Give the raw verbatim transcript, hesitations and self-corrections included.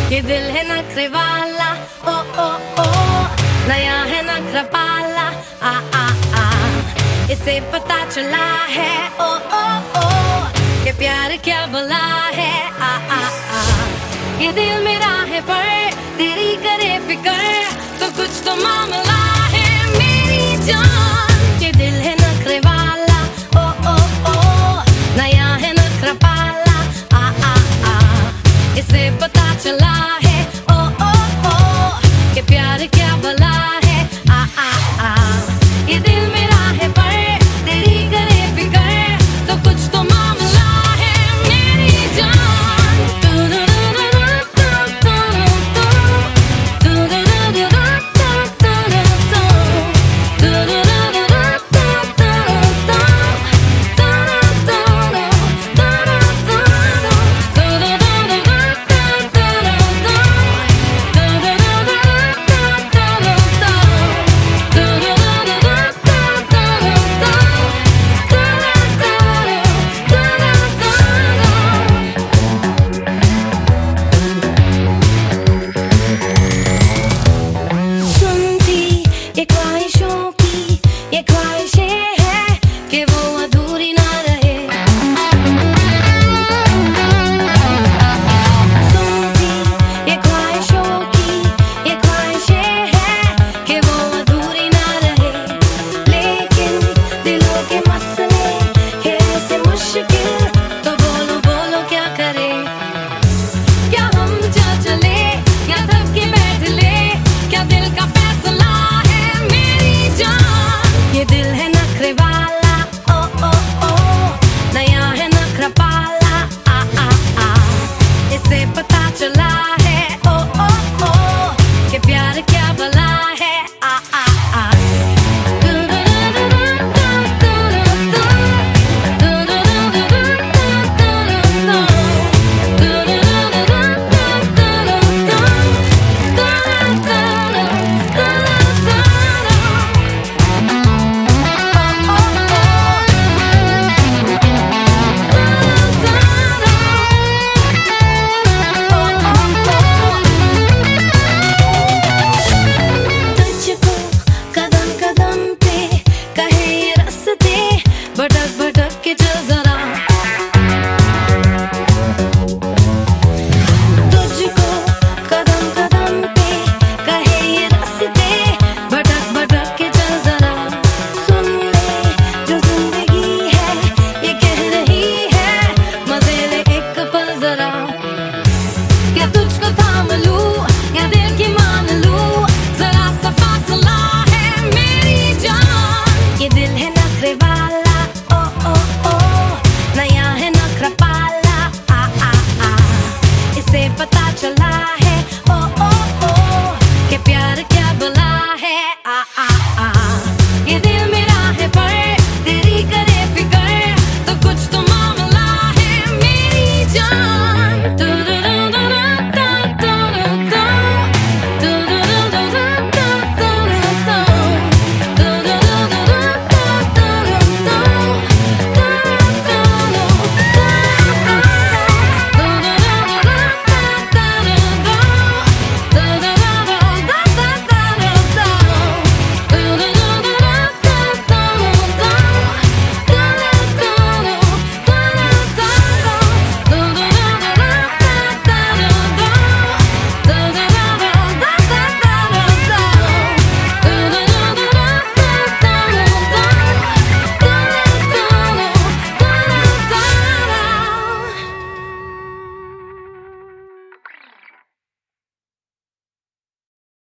ये दिल है नखरे वाला, ओ ओ ओ, नया है नखरा पाला, आ आ आ, इसे पता चला है, ओ ओ ओ, ये प्यार क्या भला है, आ आ आ। ये दिल मेरा है पर तेरी करे फिकर, तो कुछ तो मामला है मेरी जान। ये दिल है नखरे वाला, ओ ओ ओ, नया है नखरा पाला, आ आ आ, इसे पता चला है, ओ ओ ओ, कि प्यार क्या भला है, आ आ आ। ये दिल मेरा है पर तेरी करे फिकर, तो कुछ तो मामला है मेरी जान। पता चला